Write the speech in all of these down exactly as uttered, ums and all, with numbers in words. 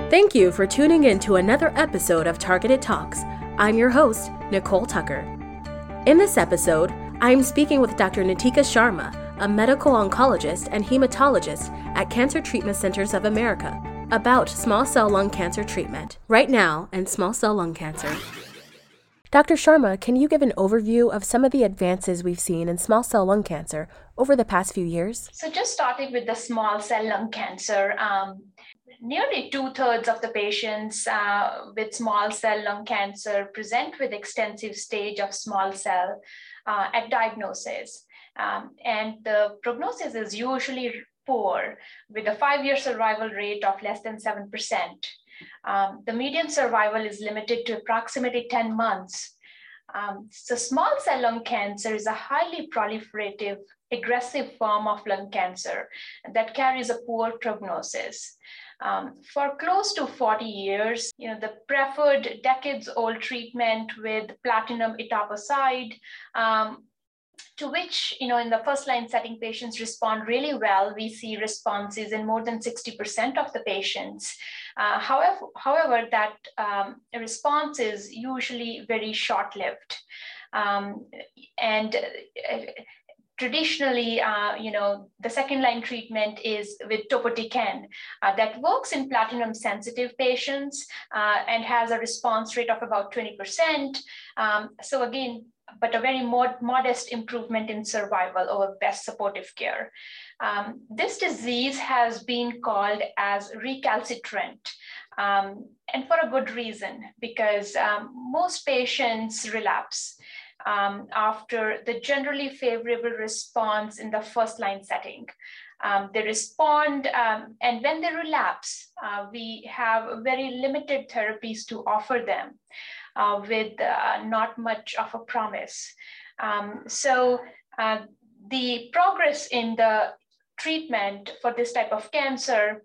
Thank you for tuning in to another episode of Targeted Talks. I'm your host, Nicole Tucker. In this episode, I am speaking with Doctor Nitika Sharma, a medical oncologist and hematologist at Cancer Treatment Centers of America, about small cell lung cancer treatment right now and small cell lung cancer. Doctor Sharma, can you give an overview of some of the advances we've seen in small cell lung cancer over the past few years? So just starting with the small cell lung cancer, um, nearly two-thirds of the patients uh, with small cell lung cancer present with extensive stage of small cell uh, at diagnosis. Um, and the prognosis is usually poor, with a five-year survival rate of less than seven percent. Um, the median survival is limited to approximately ten months. Um, so small cell lung cancer is a highly proliferative, aggressive form of lung cancer that carries a poor prognosis. Um, for close to forty years, you know, the preferred decades-old treatment with platinum etoposide, um, to which, you know, in the first-line setting, patients respond really well. We see responses in more than sixty percent of the patients. Uh, however, however, that um, response is usually very short-lived. Um, and uh, Traditionally, uh, you know, the second line treatment is with topotecan uh, that works in platinum sensitive patients uh, and has a response rate of about twenty percent. Um, so again, but a very mod modest improvement in survival over best supportive care. Um, this disease has been called as recalcitrant. Um, and for a good reason, because um, most patients relapse Um, after the generally favorable response in the first line setting. Um, they respond, um, and when they relapse, uh, we have very limited therapies to offer them uh, with uh, not much of a promise. Um, so uh, the progress in the treatment for this type of cancer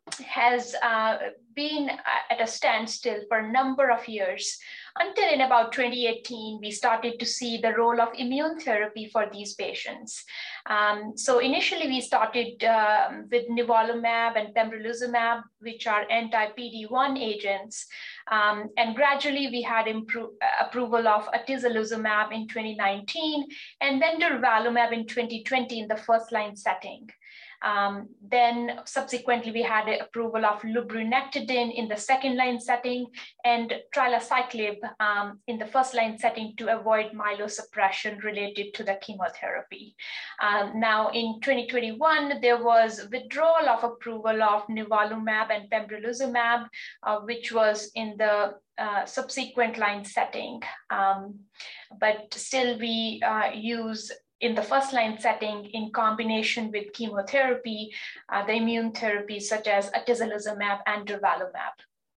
has uh, been at a standstill for a number of years, until in about twenty eighteen, we started to see the role of immune therapy for these patients. Um, so initially, we started uh, with nivolumab and pembrolizumab, which are anti-P D one agents. Um, and gradually, we had approval of atezolizumab in twenty nineteen, and then durvalumab in twenty twenty in the first-line setting. Um, then subsequently, we had approval of lurbinectedin in the second line setting and trilaciclib um, in the first line setting to avoid myelosuppression related to the chemotherapy. Um, now in twenty twenty-one, there was withdrawal of approval of nivolumab and pembrolizumab, uh, which was in the uh, subsequent line setting. Um, but still we uh, use in the first line setting in combination with chemotherapy, uh, the immune therapies such as atezolizumab and durvalumab.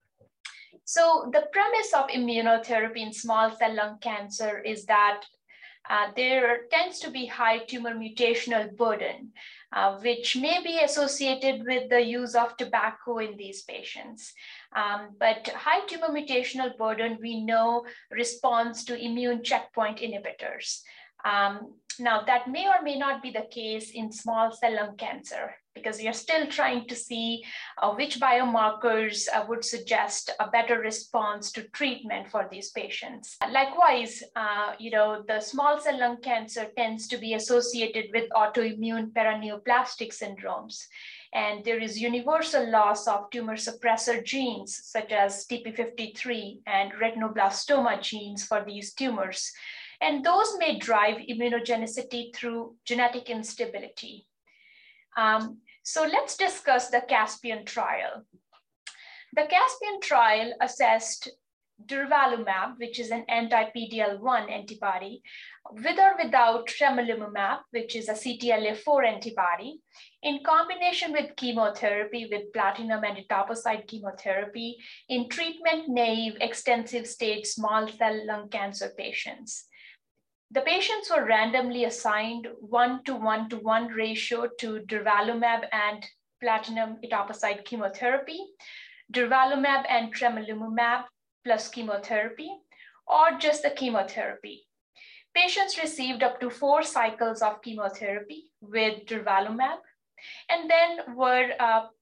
So the premise of immunotherapy in small cell lung cancer is that uh, there tends to be high tumor mutational burden, uh, which may be associated with the use of tobacco in these patients. Um, but high tumor mutational burden, we know, responds to immune checkpoint inhibitors. Um, now, that may or may not be the case in small cell lung cancer, because we are still trying to see uh, which biomarkers uh, would suggest a better response to treatment for these patients. Likewise, uh, you know, the small cell lung cancer tends to be associated with autoimmune paraneoplastic syndromes. And there is universal loss of tumor suppressor genes, such as T P fifty-three and retinoblastoma genes for these tumors. And those may drive immunogenicity through genetic instability. Um, so let's discuss the CASPIAN trial. The CASPIAN trial assessed durvalumab, which is an anti-P D L one antibody, with or without tremelimumab, which is a C T L A four antibody, in combination with chemotherapy with platinum and etoposide chemotherapy in treatment-naive extensive stage small cell lung cancer patients. The patients were randomly assigned one to one to one ratio to durvalumab and platinum etoposide chemotherapy, durvalumab and tremelimumab plus chemotherapy, or just the chemotherapy. Patients received up to four cycles of chemotherapy with durvalumab, and then were uh,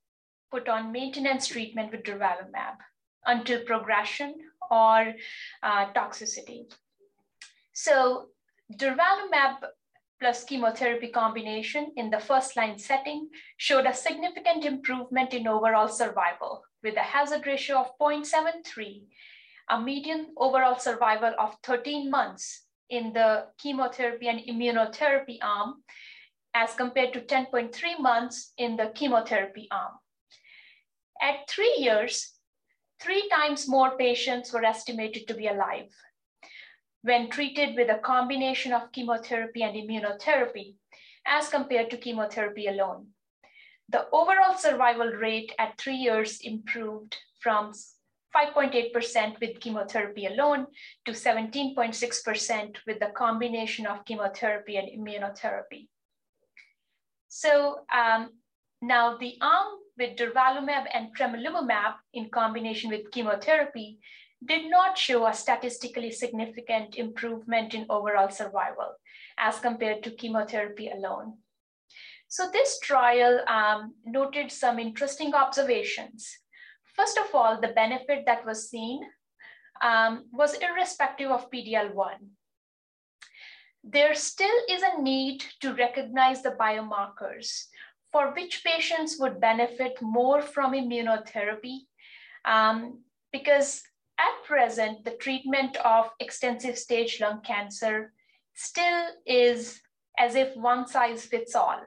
put on maintenance treatment with durvalumab until progression or uh, toxicity. So durvalumab plus chemotherapy combination in the first line setting showed a significant improvement in overall survival with a hazard ratio of zero point seven three, a median overall survival of thirteen months in the chemotherapy and immunotherapy arm as compared to ten point three months in the chemotherapy arm. At three years, three times more patients were estimated to be alive when treated with a combination of chemotherapy and immunotherapy as compared to chemotherapy alone. The overall survival rate at three years improved from five point eight percent with chemotherapy alone to seventeen point six percent with the combination of chemotherapy and immunotherapy. So um, now the arm with durvalumab and tremelimumab in combination with chemotherapy did not show a statistically significant improvement in overall survival as compared to chemotherapy alone. So this trial um, noted some interesting observations. First of all, the benefit that was seen um, was irrespective of P D L one. There still is a need to recognize the biomarkers for which patients would benefit more from immunotherapy um, because at present, the treatment of extensive stage lung cancer still is as if one size fits all.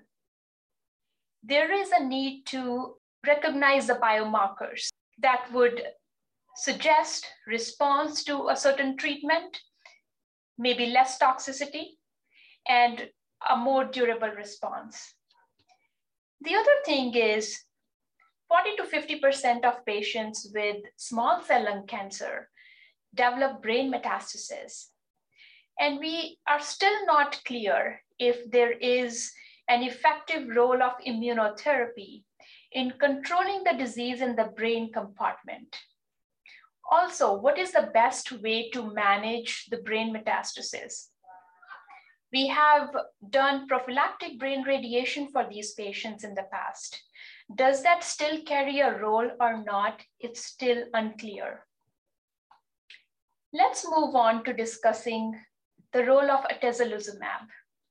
There is a need to recognize the biomarkers that would suggest response to a certain treatment, maybe less toxicity, and a more durable response. The other thing is forty to fifty percent of patients with small cell lung cancer develop brain metastasis. And we are still not clear if there is an effective role of immunotherapy in controlling the disease in the brain compartment. Also, what is the best way to manage the brain metastasis? We have done prophylactic brain radiation for these patients in the past. Does that still carry a role or not? It's still unclear. Let's move on to discussing the role of atezolizumab.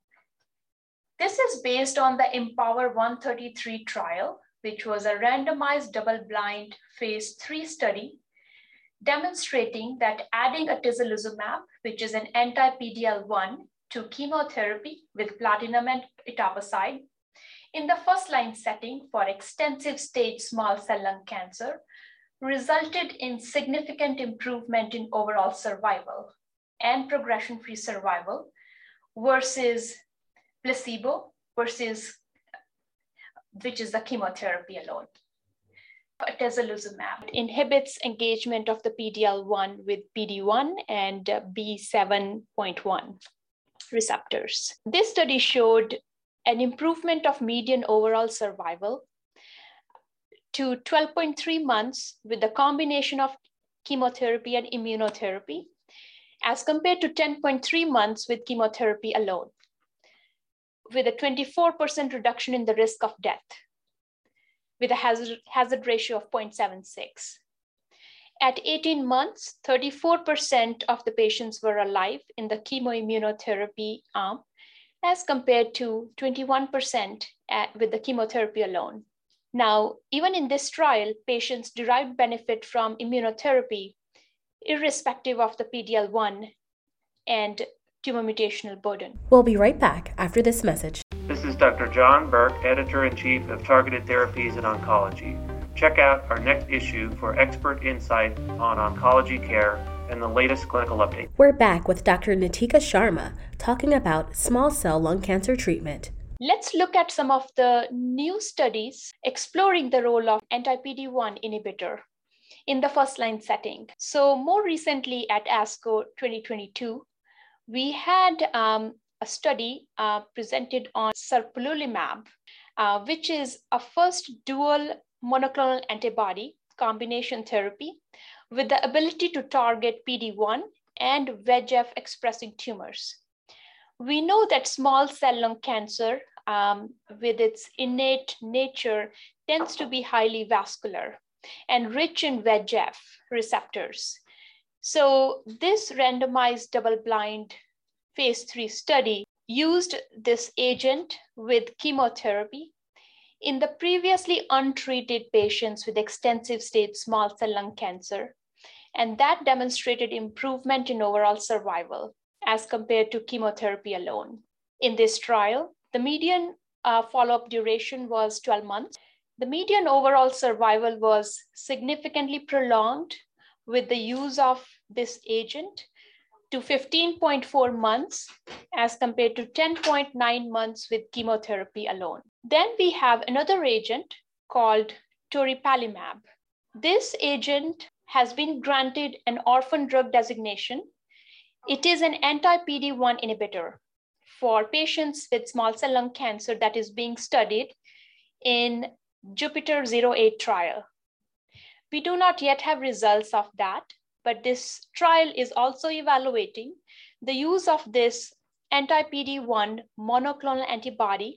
This is based on the Empower one thirty-three trial, which was a randomized double-blind phase three study demonstrating that adding atezolizumab, which is an anti-P D L one, to chemotherapy with platinum and etoposide in the first line setting for extensive stage small cell lung cancer resulted in significant improvement in overall survival and progression-free survival versus placebo versus which is the chemotherapy alone. Atezolizumab inhibits engagement of the P D L one with P D one and B seven point one receptors. This study showed an improvement of median overall survival to twelve point three months with the combination of chemotherapy and immunotherapy as compared to ten point three months with chemotherapy alone, with a twenty-four percent reduction in the risk of death, with a hazard, hazard ratio of zero point seven six. At eighteen months, thirty-four percent of the patients were alive in the chemoimmunotherapy arm as compared to twenty-one percent at, with the chemotherapy alone. Now, even in this trial, patients derived benefit from immunotherapy irrespective of the P D L one and tumor mutational burden. We'll be right back after this message. This is Doctor John Burke, Editor-in-Chief of Targeted Therapies in Oncology. Check out our next issue for expert insight on oncology care and the latest clinical updates. We're back with Doctor Nitika Sharma talking about small cell lung cancer treatment. Let's look at some of the new studies exploring the role of anti-P D one inhibitor in the first line setting. So more recently at ASCO twenty twenty-two, we had um, a study uh, presented on serplulimab, uh, which is a first dual monoclonal antibody combination therapy with the ability to target P D one and V E G F expressing tumors. We know that small cell lung cancer um, with its innate nature, tends to be highly vascular and rich in V E G F receptors. So this randomized double-blind phase three study used this agent with chemotherapy in the previously untreated patients with extensive stage small cell lung cancer, and that demonstrated improvement in overall survival as compared to chemotherapy alone. In this trial, the median uh, follow-up duration was twelve months. The median overall survival was significantly prolonged with the use of this agent to fifteen point four months as compared to ten point nine months with chemotherapy alone. Then we have another agent called toripalimab. This agent has been granted an orphan drug designation. It is an anti-P D one inhibitor for patients with small cell lung cancer that is being studied in Jupiter zero eight trial. We do not yet have results of that, but this trial is also evaluating the use of this anti-P D one monoclonal antibody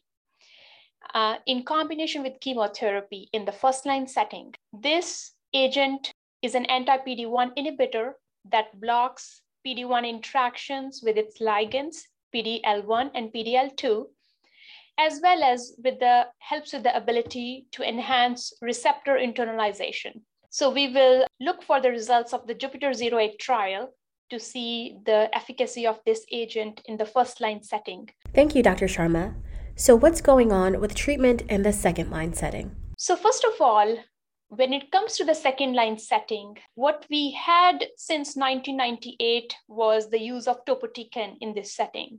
uh, in combination with chemotherapy in the first-line setting. This agent is an anti-P D one inhibitor that blocks P D one interactions with its ligands, P D L one and P D L two, as well as with the helps with the ability to enhance receptor internalization. So we will look for the results of the Jupiter zero eight trial to see the efficacy of this agent in the first line setting. Thank you, Doctor Sharma. So what's going on with treatment in the second line setting? So first of all, when it comes to the second line setting, what we had since nineteen ninety-eight was the use of topotecan in this setting.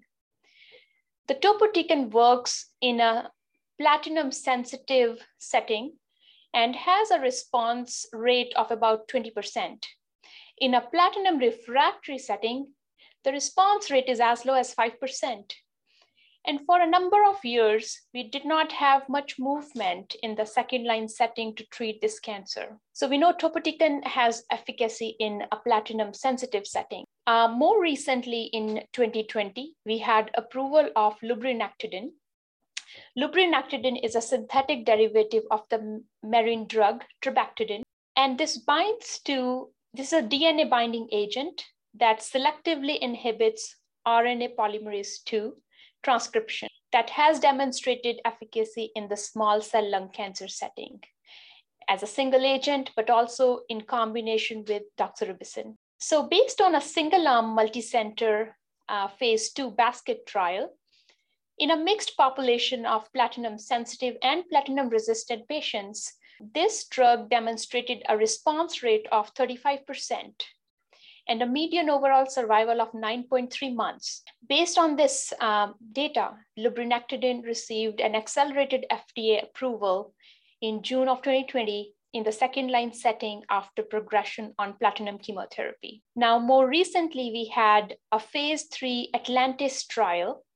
The topotecan works in a platinum sensitive setting and has a response rate of about twenty percent. In a platinum refractory setting, the response rate is as low as five percent. And for a number of years, we did not have much movement in the second line setting to treat this cancer. So we know topotecan has efficacy in a platinum sensitive setting. Uh, more recently in twenty twenty, we had approval of lurbinectedin. Lurbinectedin is a synthetic derivative of the marine drug trabectedin. And this binds to, this is a D N A binding agent that selectively inhibits R N A polymerase two transcription that has demonstrated efficacy in the small cell lung cancer setting as a single agent, but also in combination with doxorubicin. So based on a single arm multicenter uh, phase two basket trial, in a mixed population of platinum sensitive and platinum resistant patients, this drug demonstrated a response rate of thirty-five percent and a median overall survival of nine point three months. Based on this um, data, lurbinectedin received an accelerated F D A approval in June of twenty twenty in the second line setting after progression on platinum chemotherapy. Now, more recently, we had a phase three Atlantis trial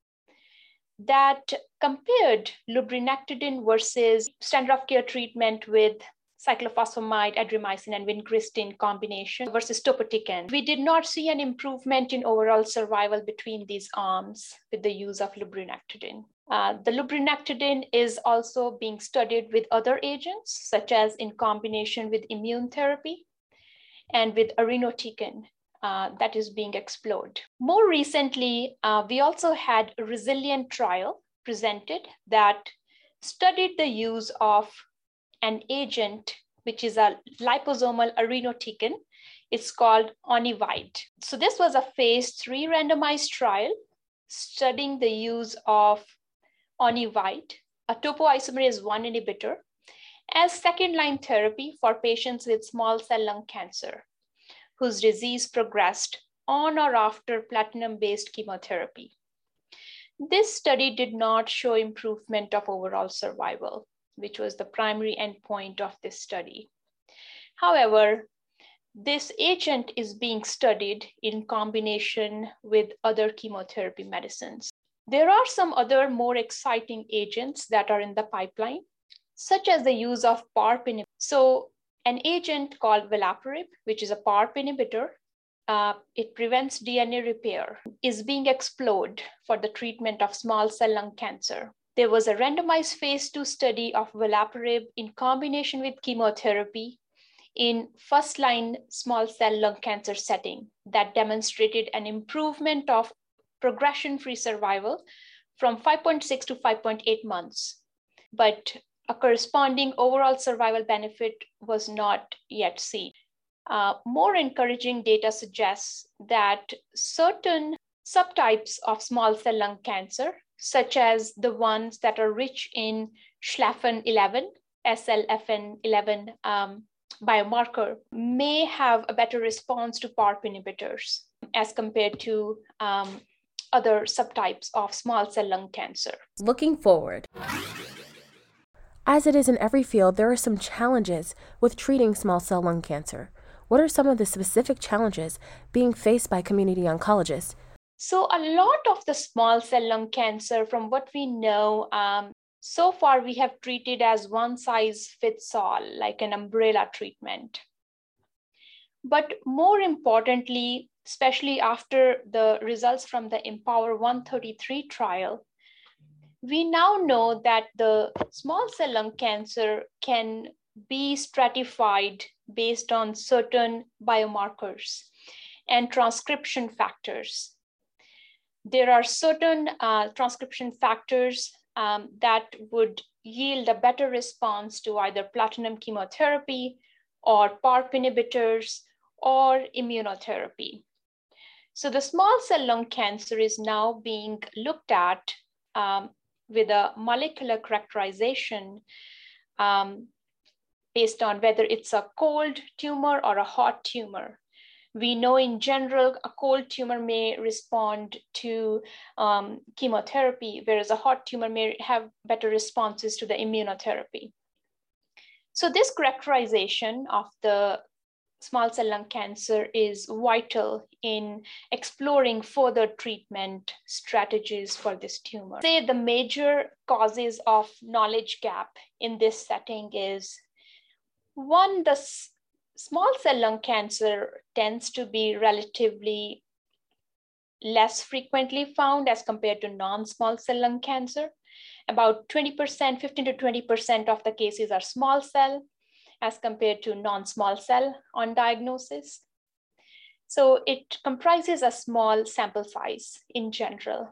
that compared lurbinectedin versus standard of care treatment with cyclophosphamide, adrimycin, and vincristine combination versus topotecan. We did not see an improvement in overall survival between these arms with the use of lurbinectedin. Uh, the lurbinectedin is also being studied with other agents, such as in combination with immune therapy and with irinotecan uh, that is being explored. More recently, uh, we also had a resilient trial presented that studied the use of an agent, which is a liposomal irinotecan. It's called Onivyde. So this was a phase three randomized trial studying the use of Onivyde, a topoisomerase one inhibitor, as second-line therapy for patients with small cell lung cancer whose disease progressed on or after platinum-based chemotherapy. This study did not show improvement of overall survival, which was the primary endpoint of this study. However, this agent is being studied in combination with other chemotherapy medicines. There are some other more exciting agents that are in the pipeline, such as the use of PARP inhibitor. So an agent called velaparib, which is a PARP inhibitor, uh, it prevents D N A repair, is being explored for the treatment of small cell lung cancer. There was a randomized phase two study of olaparib in combination with chemotherapy in first-line small cell lung cancer setting that demonstrated an improvement of progression-free survival from five point six to five point eight months. But a corresponding overall survival benefit was not yet seen. Uh, more encouraging data suggests that certain subtypes of small cell lung cancer, such as the ones that are rich in S L F N eleven, S L F N eleven um, biomarker, may have a better response to PARP inhibitors as compared to um, other subtypes of small cell lung cancer. Looking forward. As it is in every field, there are some challenges with treating small cell lung cancer. What are some of the specific challenges being faced by community oncologists? So a lot of the small cell lung cancer, from what we know, um, so far we have treated as one size fits all, like an umbrella treatment. But more importantly, especially after the results from the Empower one thirty-three trial, we now know that the small cell lung cancer can be stratified based on certain biomarkers and transcription factors. There are certain uh, transcription factors um, that would yield a better response to either platinum chemotherapy or PARP inhibitors or immunotherapy. So the small cell lung cancer is now being looked at um, with a molecular characterization um, based on whether it's a cold tumor or a hot tumor. We know in general, a cold tumor may respond to um, chemotherapy, whereas a hot tumor may have better responses to the immunotherapy. So this characterization of the small cell lung cancer is vital in exploring further treatment strategies for this tumor. Say the major causes of knowledge gap in this setting is, one, the small cell lung cancer tends to be relatively less frequently found as compared to non-small cell lung cancer. About twenty percent, fifteen to twenty percent of the cases are small cell as compared to non-small cell on diagnosis. So it comprises a small sample size in general.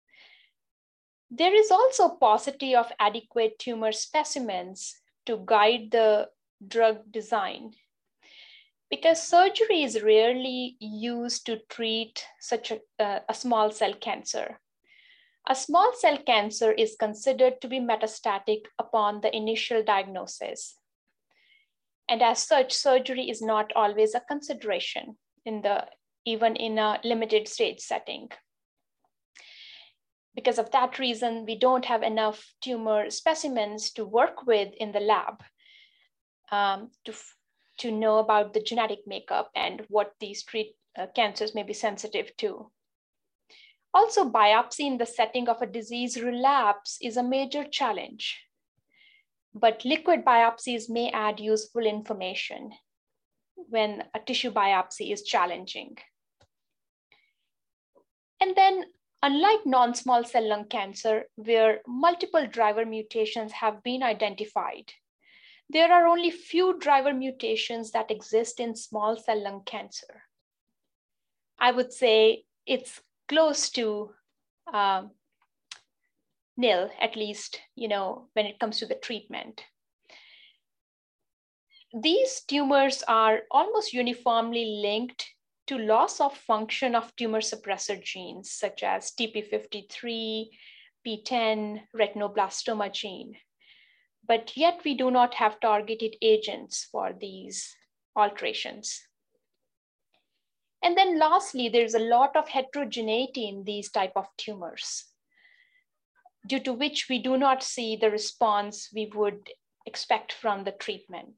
There is also paucity of adequate tumor specimens to guide the drug design, because surgery is rarely used to treat such a, uh, a small cell cancer. A small cell cancer is considered to be metastatic upon the initial diagnosis. And as such, surgery is not always a consideration in the, even in a limited stage setting. Because of that reason, we don't have enough tumor specimens to work with in the lab um, to, to know about the genetic makeup and what these treat, uh, cancers may be sensitive to. Also, biopsy in the setting of a disease relapse is a major challenge, but liquid biopsies may add useful information when a tissue biopsy is challenging. And then, unlike non-small cell lung cancer, where multiple driver mutations have been identified, there are only few driver mutations that exist in small cell lung cancer. I would say it's close to um, nil, at least, you know, when it comes to the treatment. These tumors are almost uniformly linked to loss of function of tumor suppressor genes, such as T P fifty-three, P ten, retinoblastoma gene. But yet we do not have targeted agents for these alterations. And then lastly, there's a lot of heterogeneity in these type of tumors, due to which we do not see the response we would expect from the treatment.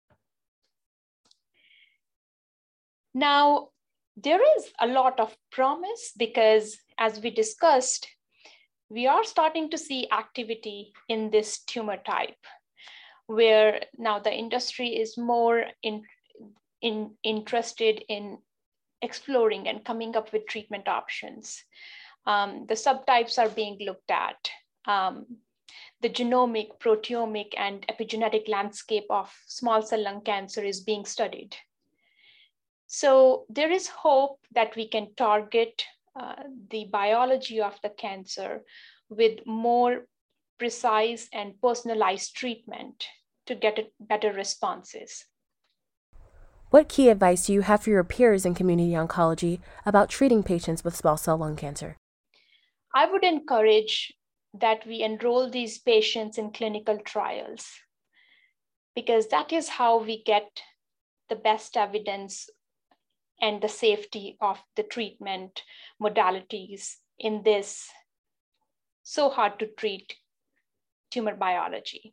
Now, there is a lot of promise because, as we discussed, we are starting to see activity in this tumor type, where now the industry is more in, in, interested in exploring and coming up with treatment options. Um, the subtypes are being looked at. Um, the genomic, proteomic, and epigenetic landscape of small cell lung cancer is being studied. So there is hope that we can target uh, the biology of the cancer with more precise and personalized treatment to get better responses. What key advice do you have for your peers in community oncology about treating patients with small cell lung cancer? I would encourage that we enroll these patients in clinical trials, because that is how we get the best evidence and the safety of the treatment modalities in this so hard to treat tumor biology.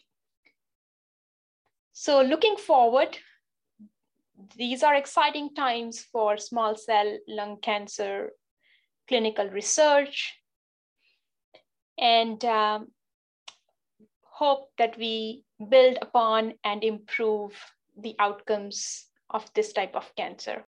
So looking forward, these are exciting times for small cell lung cancer clinical research, and um, hope that we build upon and improve the outcomes of this type of cancer.